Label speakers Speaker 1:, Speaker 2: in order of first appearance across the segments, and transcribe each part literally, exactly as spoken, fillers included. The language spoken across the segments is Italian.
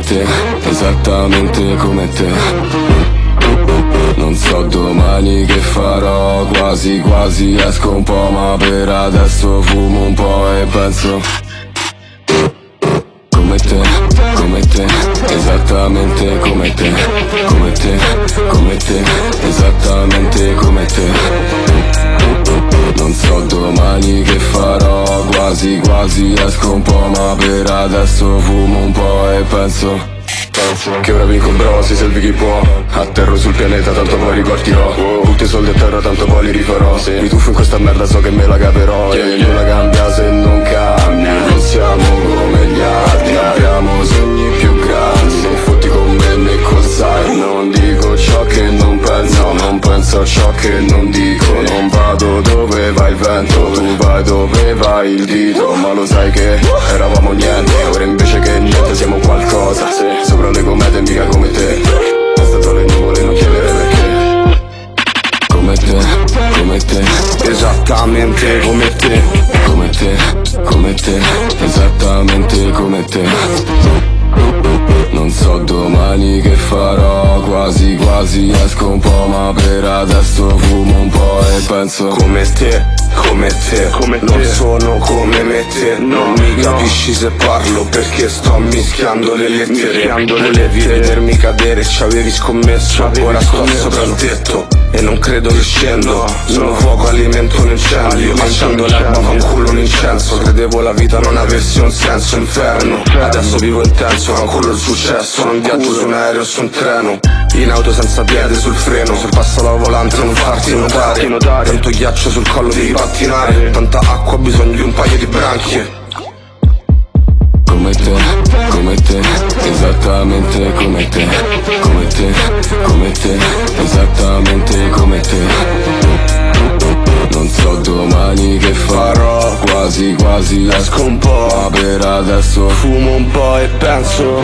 Speaker 1: te, esattamente come te. Non so domani che farò, quasi quasi esco un po', ma per adesso fumo un po' e penso come te, come te, esattamente come te, come te, come te, esattamente come te. Non so domani che farò, quasi quasi esco un po', ma per adesso fumo un po' e penso che ora vinco bro, si salvi chi può. Atterro sul pianeta, tanto poi ripartirò. Butto i soldi a terra, tanto poi li rifarò. Mi tuffo in questa merda, so che me la caperò. E nulla cambia se non cambia. Non siamo come gli altri, abbiamo sogni più grandi. Non fotti con me né con sai. Non dico ciò che non penso, non penso a ciò che non dico. Non vado dove va il vento, tu vai dove va il dito. Ma lo sai che eravamo niente, ora invece che niente siamo qualcosa. Sopra le comete mica come te, è stato le nuvole, non chiedere perché. Come te, come te, esattamente come te. Come te, come te, esattamente come te. Non so domani che farò, quasi quasi esco un po', ma per adesso fumo un po' e penso come te, come te, come non te. Sono come me te, non mi capisci se parlo perché sto mischiando le lettere. Volevi vedermi cadere, ci avevi scommesso, ora sto sopra il tetto e non credo che scendo. Sono fuoco, alimento un incendio, mangiando l'erba fa un culo un incenso. Credevo la vita non avesse un senso, inferno. Adesso vivo intenso, fa un culo il successo. Non viaggio su un aereo, su un treno, in auto senza piede sul freno. Sorpasso la volante, non farti notare. Tanto ghiaccio sul collo devi pattinare. Tanta acqua, ho bisogno di un paio di branchie. Come te, come te, esattamente come te. Come te, come te, esattamente come te. Non so domani che farò, quasi quasi esco un po', ma per adesso fumo un po' e penso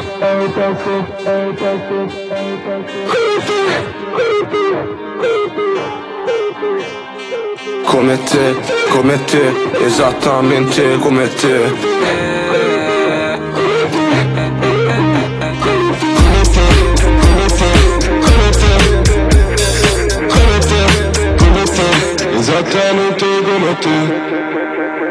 Speaker 1: come te, come te, esattamente come te. Esattamente come te.